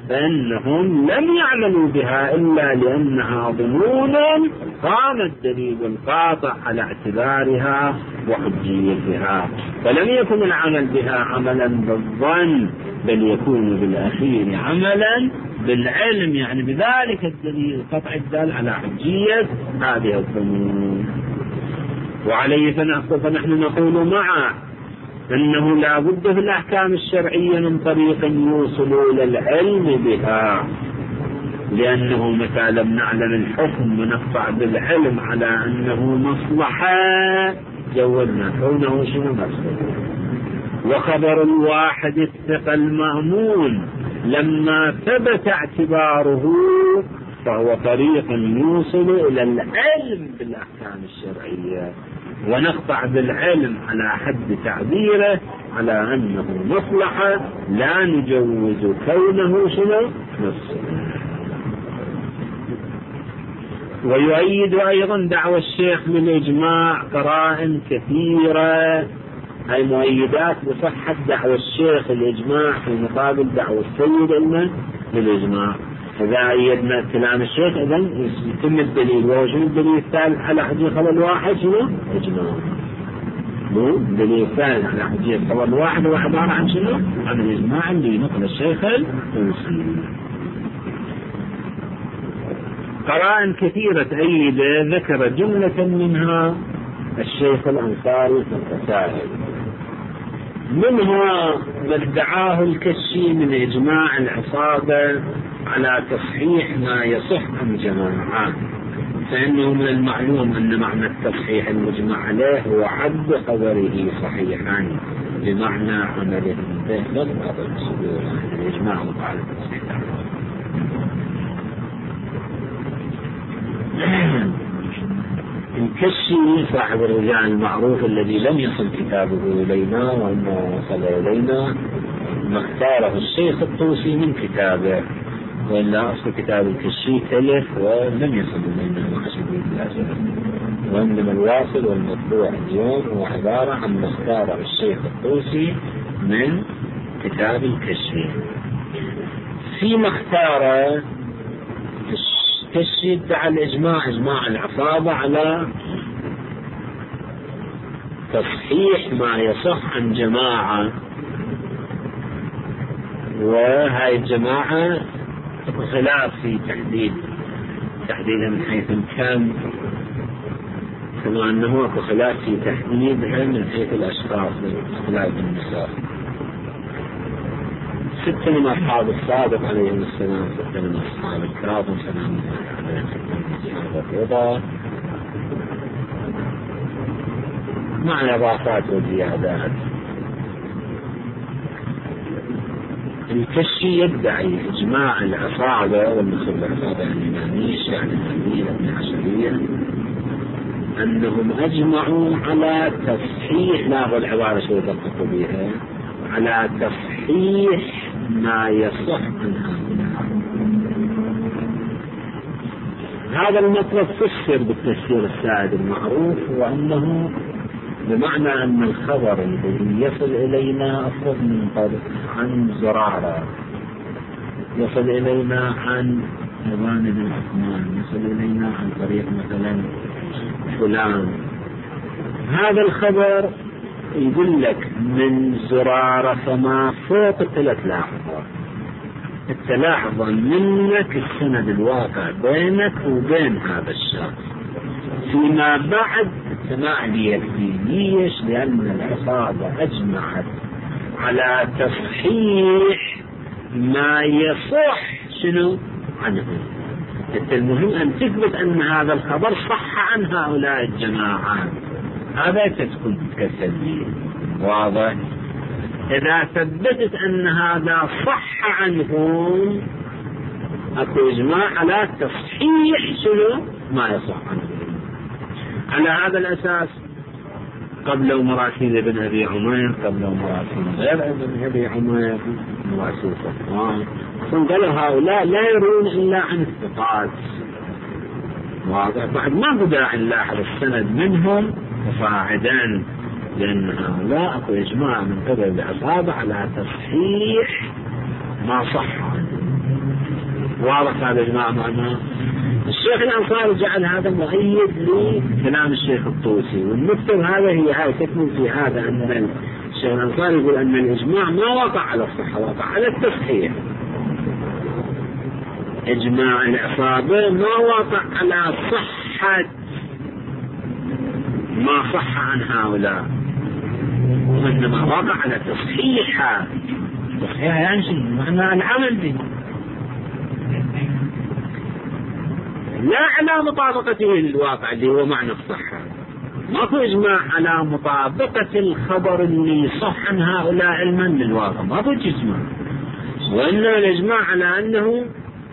فإنهم لم يعملوا بها إلا لأنها ظنون قام الدليل القاطع على اعتبارها وحجيتها، فلم يكن العمل بها عملا بالظن بل يكون بالأخير عملا بالعلم، يعني بذلك الدليل القطعي الدال على حجية هذه الظنون. وعليه فنحن نقول معه أنه لا بد في الأحكام الشرعية من طريق يوصل إلى العلم بها، لأنه متى لم نعلم الحكم ونقطع بالعلم على أنه مصلحة جولنا كونه شنو مصلحة. وخبر الواحد الثقة المأمون لما ثبت اعتباره فهو طريق يوصل إلى العلم بالأحكام الشرعية، ونقطع بالعلم على حد تعبيره على أنه مصلحة لا نجوز كونه شنو مصلحة. ويؤيد أيضا دعوى الشيخ للإجماع قرائن كثيرة، هاي مؤيدات بصحة دعوى الشيخ الإجماع في مقابل دعوى السيد إلنا للإجماع. إذا أيدنا كلام الشيخ إذن يتم الدليل، وهو شنو الدليل الثالث على حجية خبر واحد شنو؟ إجماع. مو الدليل الثالث على حجية خبر واحد هو عبارة عن شنو؟ عن الإجماع اللي نقل الشيخ الطوسي. قرائن كثيرة تأيده ذكر جملة منها الشيخ الأنصاري في الرسائل، منها ما ادعاه الكشي من إجماع العصابة على تصحيح ما يصح عن جماعة، فإنه من المعلوم أن معنى التصحيح المجمع عليه هو عد خبره صحيحا بمعنى عمله به لا تقابل الصدور الإجماع وقال التصحيح. الكشي صاحب الرجال المعروف الذي لم يصل كتابه إلينا وأنه وصل إلينا ما اختاره الشيخ الطوسي من كتابه، وإلا أصل كتاب الكشي تلف ولم يصل إلينا مع شديد الأسف، وإنما الواصل والمطبوع اليوم هو عبارة عن ما اختاره الشيخ الطوسي من كتاب الكشي. فيما اختاره الكشي ادعى الإجماع إجماع العصابة على تصحيح ما يصح عن جماعة، وهاي الجماعة خلاف في تحديد تحديدها من حيث الكم، كما أنه خلاف في تحديدها من حيث الأشخاص اختلاف النساء. ستة من أصحاب الصادق عليهم السلام، ستة من أصحاب الكاظم سلام الله عليهم، ستة من أصحاب الرضا مع إضافات وزيادات. الكشي يدعي إجماع العصابة والنصب العصابة الإمامية الشيعة الإمامية الاثنى عشرية أنهم أجمعوا على تصحيح، لا العبارة شو يدققوا بها، على تصحيح ما يصح عنها. هذا المطلب فسر بالتفسير السائد المعروف، وأنه بمعنى أن الخبر الذي يصل إلينا أفضل من طريق عن زرارة، يصل إلينا عن أبان بن عثمان، يصل إلينا عن طريق مثلا فلان، هذا الخبر يدلك من زرارة فما فوق الثلاث لحظات، التلاحظ منك السند الواقع بينك وبين هذا الشخص. فيما بعد السماع ليكفي ليش؟ لأن العصابة أجمعت على تصحيح ما يصح شنو عنه. المهم أن تثبت أن هذا الخبر صح عن هؤلاء الجماعة، هذا تكون كسبيل واضح. إذا ثبتت أن هذا صح عنهم أكو إجماع على تصحيح شنو ما يصح عنهم. على هذا الأساس قبل مراسيل ابن أبي عمير، قبل مراسيل غير ابن أبي عمير، مراسيل صفوان، قالوا هؤلاء لا يرون إلا عن الثقات واضح. بعد ما بدأ نلاحظ السند منهم فصاعدا، لأن هؤلاء أكو إجماع من قبل العصابة على تصحيح ما صح عنهم. واضح هذا الإجماع معناه. الشيخ الأنصاري جعل هذا مؤيد لكلام الشيخ الطوسي، والنكتة هذا هي هاي تكمل في هذا أن الشيخ الأنصاري يقول أن الإجماع ما وقع على الصحة، وقع على التصحيح. إجماع العصابة ما وقع على صحة ما صح عن هؤلاء، وإنما وقع على تصحيحها. تصحيحها يعني شيء معنى العمل به، لا على مطابقته للواقع اللي هو معنى الصحة. ماكو إجماع على مطابقة الخبر اللي صح عن هؤلاء علما للواقع، ماكو إجماع، وإنما الإجماع على أنه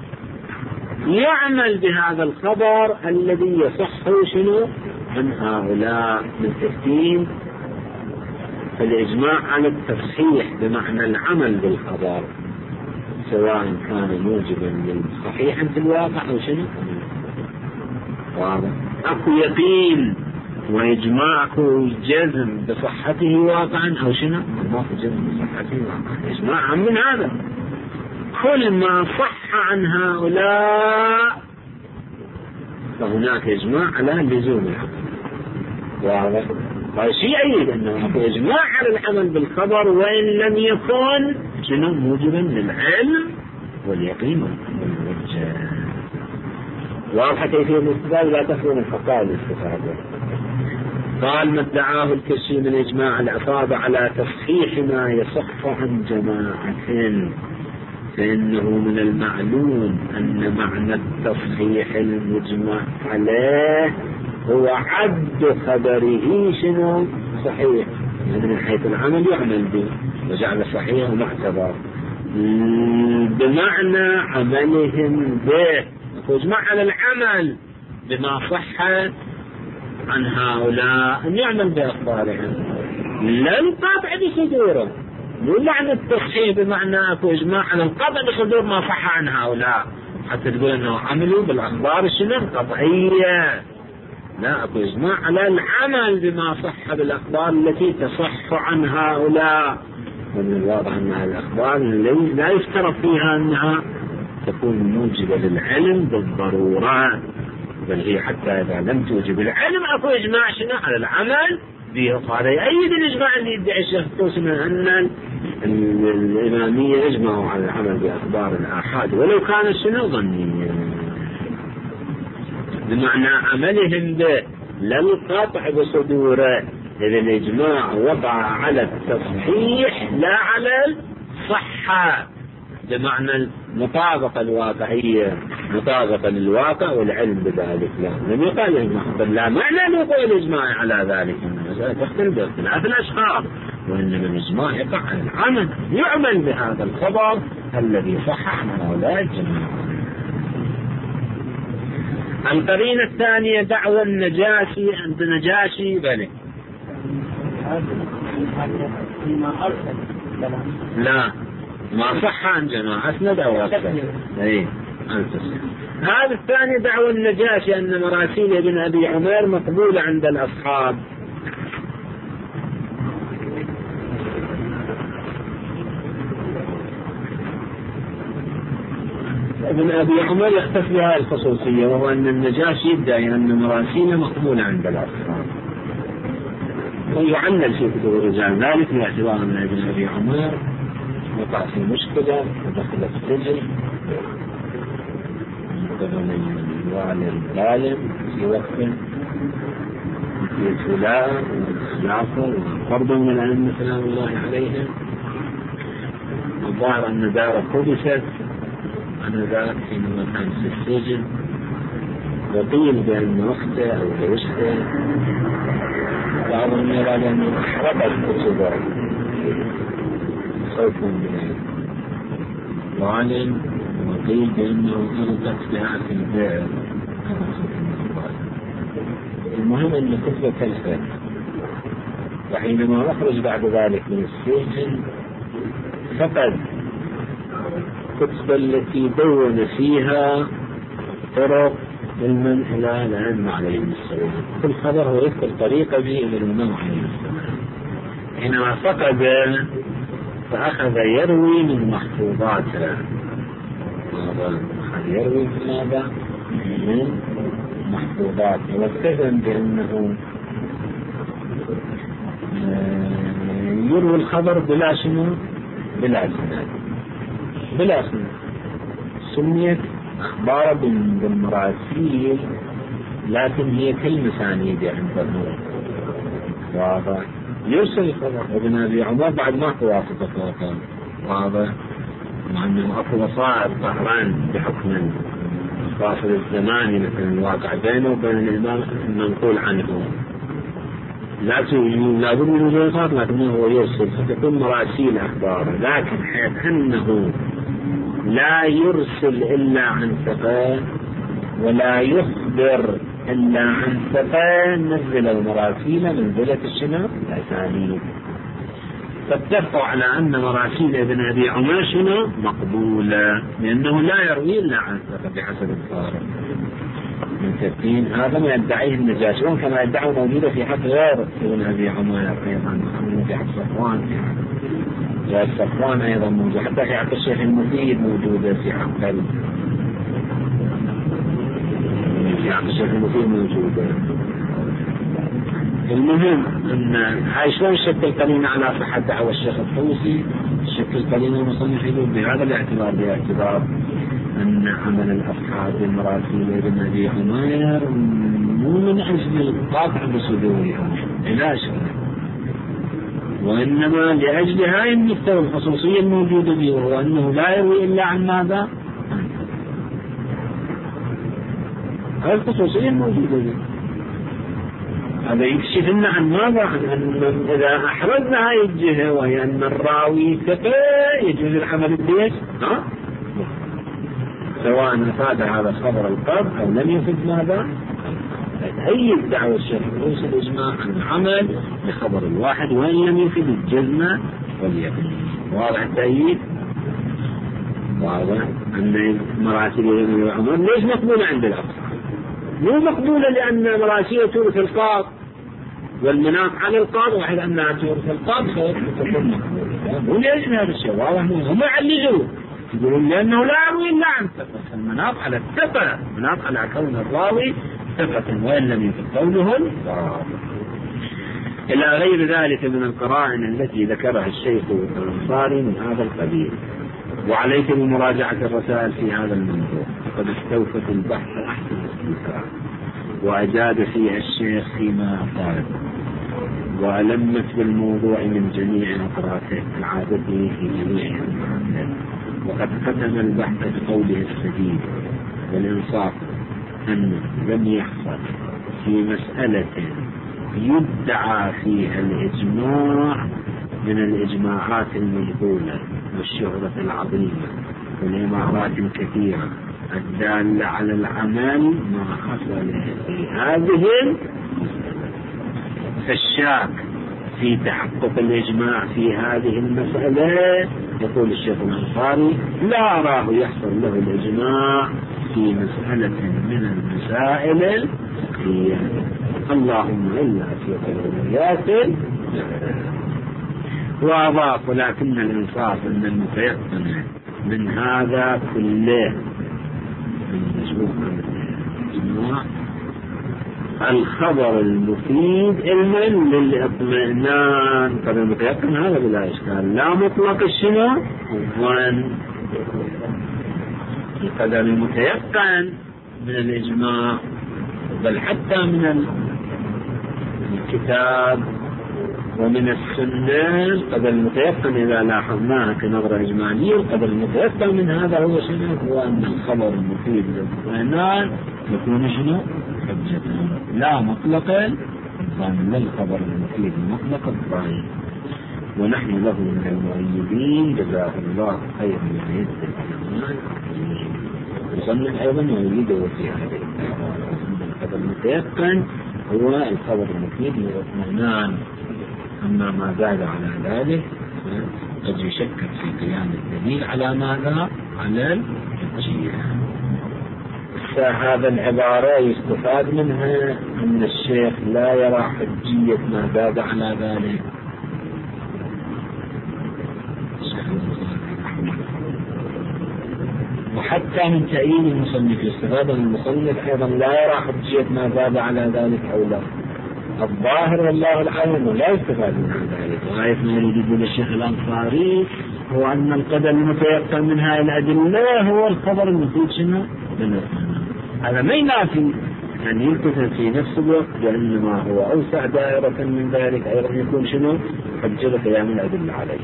يعمل بهذا الخبر الذي يصح شنو عن هؤلاء من تكتيم. الإجماع على التصحيح بمعنى العمل بالخبر، سواء كان موجبا للصحيح في الواقع أو شنو. واضح؟ أكو يقين وإجماع أكو جزم بصحته واقعا أو شنو؟ ما أكو جزم بصحته واقعا. إجماع من هذا كل ما صح عن هؤلاء فهناك إجماع على لزوم العمل. واضح؟ هذا شيء أيد أنه أكو إجماع على العمل بالخبر وإن لم يكن شنو موجبا للعلم واليقين والوجه. واضحة كيفية الاستدلال لا تخلو من حقائق الاستفادة. قال ما ادعاه الكشي من إجماع العصابة على تصحيح ما يصح عن جماعة، فإنه من المعلوم أن معنى التصحيح المجمع عليه هو عد خبره شنو صحيح، يعني من حيث العمل يعمل به وجعل صحيح معتبر بمعنى عملهم به، وإجماع على العمل بما صح عن هؤلاء أن يعمل بأخبارهم لا القطع بصدوره، ولا عن التصحيح بمعنى أكو إجماع على القطع بصدور ما صح عن هؤلاء حتى تقول أنه عملوا بالأخبار الشنو القطعية. لا، أكو إجماع على العمل بما صح بالأخبار التي تصح عن هؤلاء، ومن الواضح أن الأخبار لا يفترض فيها أنها تكون موجبة للعلم بالضرورة، بل هي حتى إذا لم توجب العلم أكو إجماع شنو على العمل به. هذا يؤيد الإجماع اللي يدعي الشيخ الطوسي من أن الإمامية اجمعوا على العمل بأخبار الآحاد ولو كان شنو ظنيا، بمعنى عملهم به لا القطع بصدوره، إذا الإجماع وقع على التصحيح لا على الصحة، بمعنى المطابقة الواقعية مطابقة للواقع والعلم بذلك. لا لم يقال الإجماع، بل لا معنى لوقوع الإجماع على ذلك، المسألة تختلف باختلاف الأشخاص، وإنما الإجماع يقع على العمل يعمل بهذا الخبر الذي صح عن هؤلاء الجماعة. القرينة الثانية دعوى النجاشي عند نجاشي بني لا ما صح عن جماعة أسند أو أكثر. إيه هذا الثاني دعوى النجاشي أن مراسيل ابن أبي عمير مقبولة عند الأصحاب. ابن أبي عمر يختص بها الخصوصية، وهو أن النجاشي يدعي أن مراسيل مقبولة عند الأصحاب، ويعلل في كتب الرجال ذلك باعتبار أن ابن أبي عمر وقع في مشكلة ودخل السجن من الوالي الظالم في وقت في الفلاء والخلافة وقرب من الأئمة سلام الله عليهم. الظاهر أن داره حبست عن ذلك حينما كان في السجن، وقيل بأن أخته أو زوجته بعضهم يرى أنه أحرقت كتبه خوفا من الظالم، وقيل بأنه ألقت بها في البئر. المهم أن كتبه تلفت، وحينما أخرج بعد ذلك من السجن فقد الكتب التي دون فيها طرق المنع لا العلم عليهم السلام. كل خبر هو يذكر طريقة به إلى المنع عليهم السلام. حينما فقد فأخذ يروي من محفوظاته، الواحد يروي من ماذا؟ من محفوظات، والتزم بأنه يروي الخبر بلا شنو؟ بلا سند، بلا سند. سميت أخبار بالمراسيل، لكن هي كالمسانيد عنده. واضح؟ يرسل الخبر. ابن أبي عمر بعد ما هو واسطة فوقه. واضح؟ مع أنه أكو وسائط طبعا بحكم الفاصل الزماني مثل الواقع بينه وبين الإمام المنقول عنه، لا لا بد من وجهات، لكنه هو يرسل فتكون مراسيل أخباره، لكن حيث أنه لا يرسل إلا عن ثقة ولا يخبر إلا عن ثقة، نزل المراسيل منزلة الشنو؟ الأسانيد. فاتفقوا على أن مراسيل ابن أبي عمر شنو؟ مقبولة، لأنه لا يروي إلا عن ثقة بحسب الفارق من تبين. هذا ما يدعيه النجاشون كما يدعوا موجودة في حق غير ابن أبي عمر أيضا، في حق صفوان، في حق صفوان أيضا موجودة، حتى في حق الشيخ المفيد موجودة، في حق ال... في حق الشيخ المفيد موجودة. المهم أن هاي شلون شكل كلمة على صحة دعوة الشيخ الطوسي، شكل كلمة المصنف يقول بهذا الاعتبار، باعتبار أن عمل الأصحاب المراسيل ابن أبي عمر مو من أجل القاطع بصدورهم لا شك، وإنما لأجل هاي المستوى الخصوصية الموجودة به، وهو أنه لا يروي إلا عن ماذا؟ هاي الخصوصية الموجودة به. هذا يكشف لنا عن ماذا؟ عن أن إذا أحرزنا هاي الجهة، وهي أن الراوي ثقة يجوز العمل به، ها؟ سواء أفاد هذا الخبر القبض أو لم يفد ماذا؟ أي دعوة الشيخ الطوسي الإجماع عن العمل بخبر الواحد وإن لم يفد الجزمة واليقين. واضح التأييد؟ واضح أن مراسيل ابن عمر ليش مقبولة عند الأصحاب؟ مو مقبولة لأن مراسيل تورث القاض والمناط على القاض، واحد أنها تورث القاض فتكون مقبولة. مو ليش هذا الشيء؟ واضح هم يعلجوا يقولون لأنه لا يروي إلا عن ثقة، المناط على الثقة، المناط على كون الراوي ثقة وإن لم يفد قوله الراوي، إلى غير ذلك من القرائن التي ذكرها الشيخ الأنصاري من هذا القبيل. وعليك بمراجعة الرسائل في هذا الموضوع، فقد استوفت البحث أحسن استوفاء، وأجاد فيها الشيخ فيما أفاد، وألمت بالموضوع من جميع أطرافه العادة في جميع أطرافه. وقد ختم البحث بقوله السديد والإنصاف أنه لم يحصل في مسألة يدعى فيها الإجماع من الإجماعات المجهولة والشهرة العظيمة والإمارات الكثيرة الدالة على العمل ما حصل في هذه. فالشاك في تحقق الإجماع في هذه المسألة يقول الشيخ الأنصاري لا أراه يحصل له الإجماع في مسألة من المسائل الفقهية، اللهم إلا في ضروريات. وأضاف ولكن الإنصاف أن المتيقن من هذا كله من مشروع الإجماع الخبر المفيد علما للإطمئنان. قد المتيقن هذا بلا إشكال، لا مطلق الشنو وان القدر المتيقن من الإجماع، بل حتى من الكتاب ومن السنة. القدر المتيقن إذا لاحظناها كنظرة إجمالية، القدر المتيقن من هذا هو شنو؟ هو أن الخبر المفيد للإطمئنان يكون شنو؟ حجة لا مطلقا لا الخبر المفيد مطلق الظاهر. ونحن له من المؤيدين جزاه الله خير من يد العلماء. يصنف أيضا يؤيده في هذه الخبر المتيقن هو الخبر المفيد للإطمئنان. أما ما زاد على ذلك قد يشكك في قيام الدليل على ماذا؟ على الحجية. فهذا العبارة يستفاد منها أن الشيخ لا يرى حجية ما زاد على ذلك. حتى من تأييد المصنف يستفاد من المصنف أيضا لا يرى حجية ما زاد على ذلك أو لا. الظاهر والله العالم لا يستفاد من ذلك. غاية ما يريد يقول الشيخ الأنصاري هو أن القدر المتيقن من هذه الأدلة هو الخبر المفيد شنو؟ هذا ما ينافي أن يلتفت في نفس الوقت بأنما هو أوسع دائرة من ذلك أيضا يكون شنو؟ حجة قيام الأدلة عليه.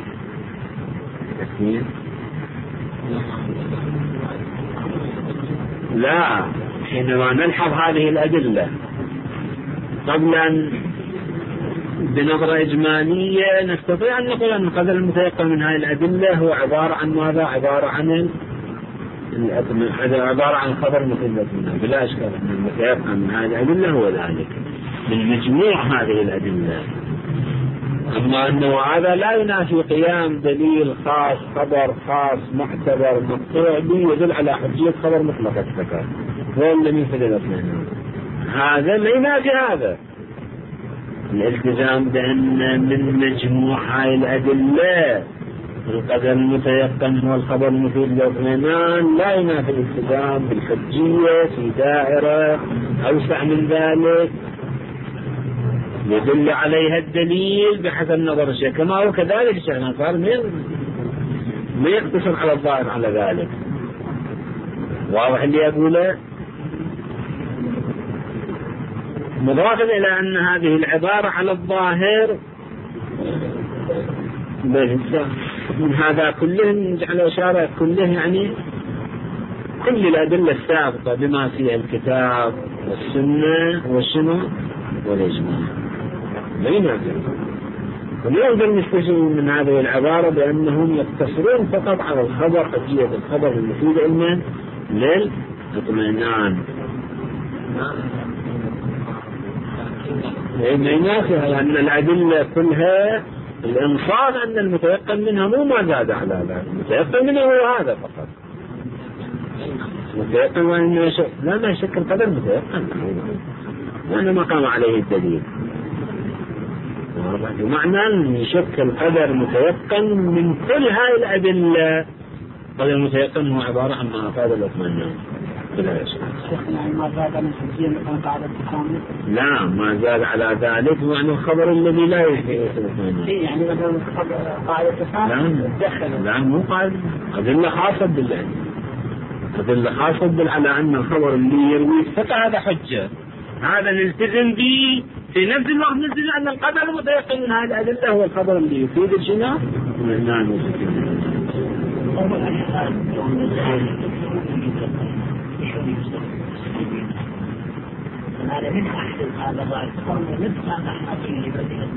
لا، حينما نلحظ هذه الأدلة قبل أن بنظرة إجمالية نستطيع أن نقول أن القدر المتيقن من هذه الأدلة هو عبارة عن ماذا؟ عبارة عن عبارة عن خبر مثل بلا إشكال أن المتيقن من هذه الأدلة هو ذلك من مجموع هذه الأدلة. أما أنه هذا لا ينافي قيام دليل خاص خبر خاص معتبر مقطوع به يدل على حجية خبر مطلق الذكر هو الذي يفيد الاثنين. هذا لا ينافي هذا. الالتزام بأن من مجموع هاي الأدلة القدر المتيقن هو الخبر المفيد للاطمئنان لا ينافي الالتزام بالحجية في دائرة أوسع من ذلك يدل عليها الدليل بحسب نظر الشيخ. كما هو كذلك الشيخ الأنصاري ما يقتصر على الظاهر على ذلك. واضح اللي أقوله؟ مضافا إلى أن هذه العبارة على الظاهر من هذا كله نجعل إشارة كله يعني كل الأدلة السابقة بما فيها الكتاب والسنة والشنو والإجماع لا ينافي. ونقدر نستشعر من هذه العبارة بأنهم يقتصرون فقط على الخبر حجية الخبر المفيد علما للاطمئنان. ما ينافيها لأن الأدلة كلها الإنصاف أن المتيقن منها مو ما زاد على ذلك. المتيقن منها هو هذا فقط. المتيقن وأنه شك لا ما يشك القدر متيقن لأنه ما قام عليه الدليل. بمعنى أن يشك القدر متيقن من كل هاي الأدلة. قدر المتيقن هو عبارة عن ما أفاد الاطمئنان. لا ما زاد على ذلك معنى الخبر الذي لا يفيد يعني مثلا قاعدة تفاهم لا مو قاعدة أدلة خاصة بالله أدلة خاصة بال على أن الخبر اللي يروي فقط هذا حجة. هذا نلتزم به في نفس الوقت نلتزم أن القدر المتيقن من هذه الأدلة هو الخبر اللي يفيد الجنة. نعم هذا من أحد هذا الرأي ونبقى نحن فيه بديل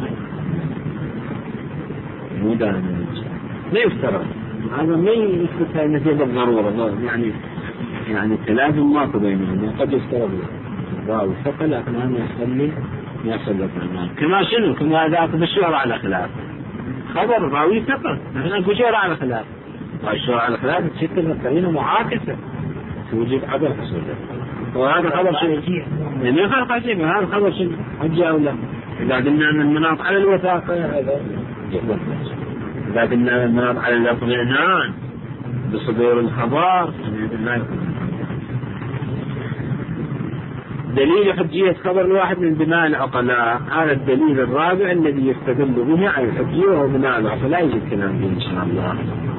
مو دائما لا يفترض هذا ما يثبت هاي النتيجة بالضرورة يعني يعني التلازم ماكو بينهم قد يفترض راوي ثقة لكن هذا يخلي يحصل لك كما شنو كما ذاك بالشهر على خلاف خبر راوي ثقة نحن نقول شهر على خلاف والشهر على خلاف تشكل قرينة معاكسة توجد عدم حصوله. وهذا خبر شيء يعني ما فرق شيء هذا خبر شيء حجة أو لا. إذا قلنا أن المناط على الوثاقة هذا إذا قلنا المناط على الاطمئنان بصدور الخبر دليل حجية خبر الواحد من بناء العقلاء. هذا الدليل الرابع الذي يستدل به على الحجية وهو بناء العقلاء يجب كلام به إن شاء الله.